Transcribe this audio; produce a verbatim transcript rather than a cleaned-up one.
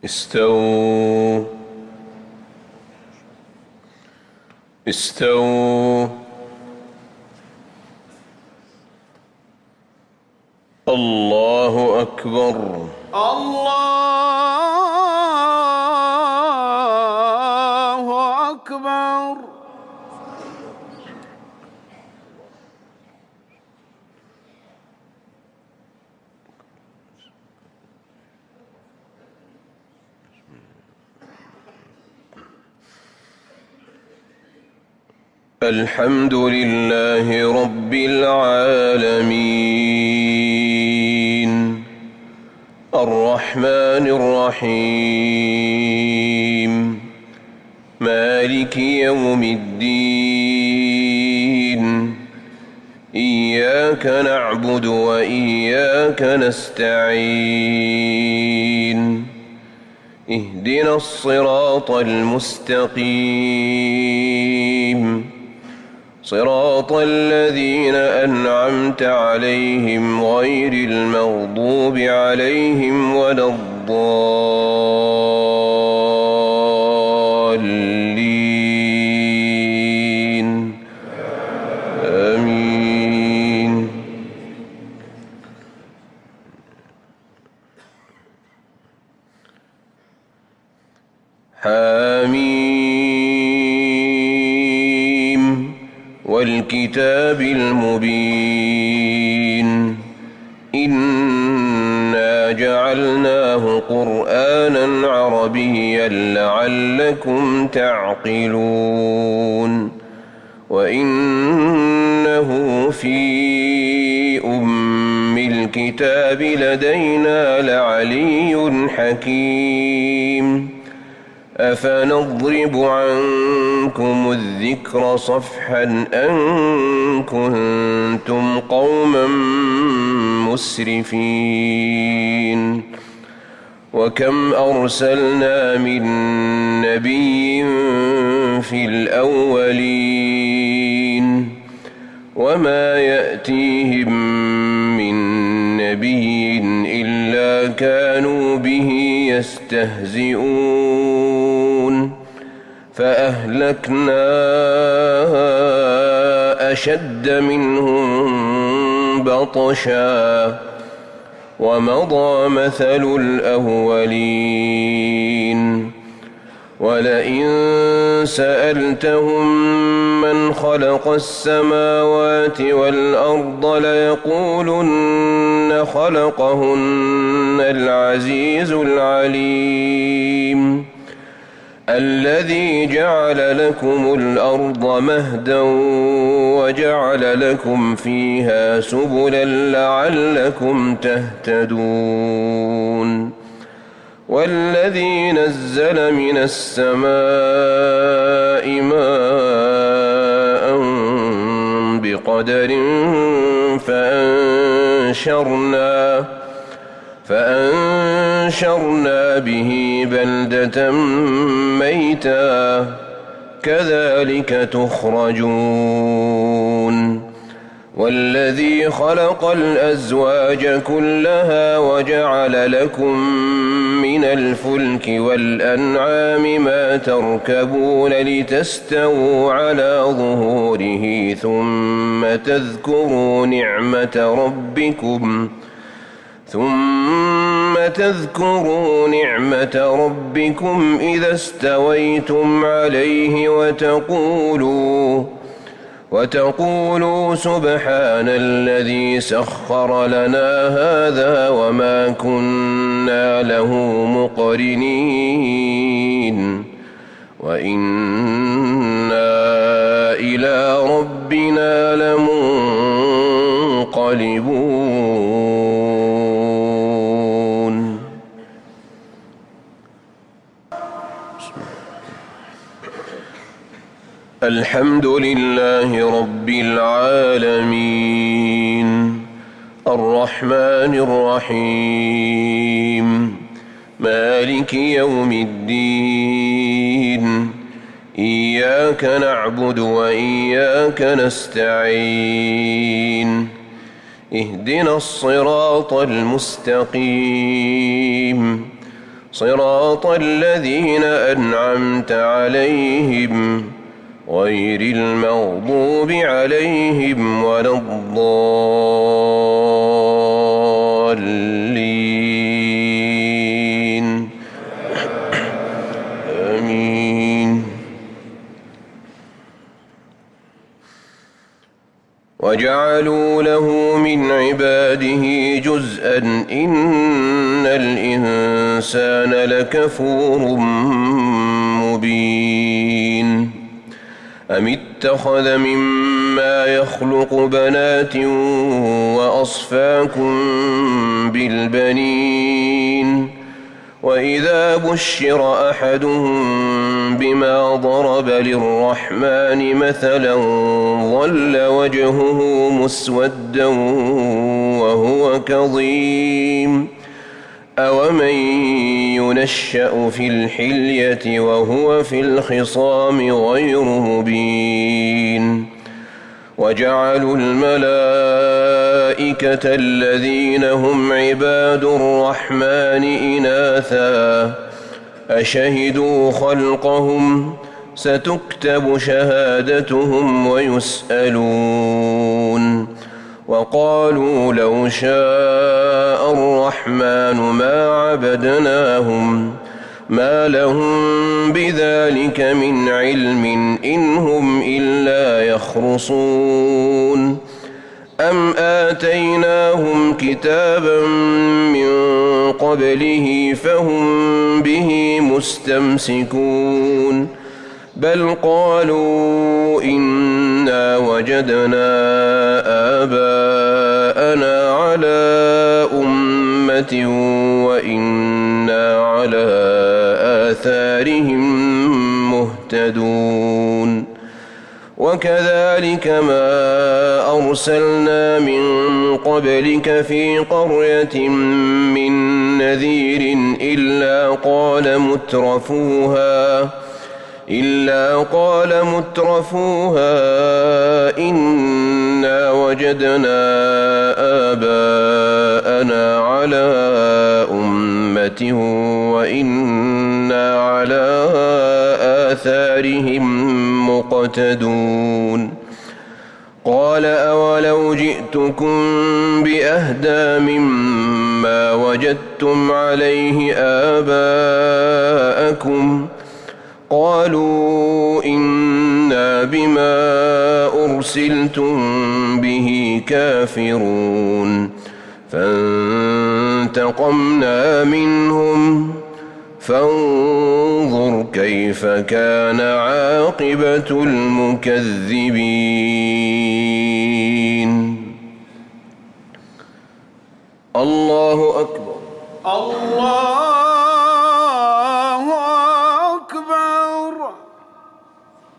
استووا استووا الله أكبر الله أكبر. الحمد لله رب العالمين الرحمن الرحيم مالك يوم الدين إياك نعبد وإياك نستعين اهدنا الصراط المستقيم صراط الذين أنعمت عليهم غير المغضوب عليهم ولا الضالين آمين. حاميم والكتاب المبين إنا جعلناه قرآنا عربيا لعلكم تعقلون وإنه في أم الكتاب لدينا لعلي حكيم أفنضرب عنكم الذكر صفحا أن كنتم قوما مسرفين وكم أرسلنا من نبي في الأولين وما يأتيهم من نبي إلا كانوا به يستهزئون فأهلكنا أشد منهم بطشا ومضى مثل الأولين ولئن سألتهم من خلق السماوات والأرض ليقولن خلقهن العزيز العليم الذي جعل لكم الأرض مهدا وجعل لكم فيها سبلا لعلكم تهتدون والذي نزل من السماء ماء بقدر فأنشرنا فأنشرنا به بلدة ميتا كذلك تخرجون والذي خلق الأزواج كلها وجعل لكم من الفلك والأنعام ما تركبون لتستووا على ظهوره ثم تذكروا نعمة ربكم ثم تذكروا نعمة ربكم إذا استويتم عليه وتقولوا وتقولوا سبحان الذي سخر لنا هذا وما كنا له مقرنين وإنا إلى ربنا لمنقلبون. الحمد لله رب العالمين الرحمن الرحيم مالك يوم الدين إياك نعبد وإياك نستعين اهدنا الصراط المستقيم صراط الذين أنعمت عليهم غير المغضوب عليهم ولا الضالين آمين. وجعلوا له من عباده جزءا إن الإنسان لكفور مبين. أم اتخذ مما يخلق بنات وأصفاكم بالبنين وإذا بشر أحدهم بما ضرب للرحمن مثلا ظل وجهه مسودا وهو كظيم أومن ينشأ في الحلية وهو في الخصام غير مبين. وجعلوا الملائكة الذين هم عباد الرحمن إناثا أشهدوا خلقهم ستكتب شهادتهم ويسألون. وقالوا لو شاء الرحمن ما عبدناهم ما لهم بذلك من علم إن هم إلا يخرصون. أم آتيناهم كتابا من قبله فهم به مستمسكون بل قالوا إنا وجدنا آباءنا على أمة وإنا على آثارهم مهتدون. وكذلك ما أرسلنا من قبلك في قرية من نذير إلا قال مترفوها إلا قال مترفوها إنا وجدنا آباءنا على أمة وإنا على آثارهم مقتدون. قال أولو جئتكم بأهدى مما وجدتم عليه آباءكم قالوا إنا بما أرسلتم به كافرون. فانتقمنا منهم فانظر كيف كان عاقبة المكذبين. الله أكبر. الله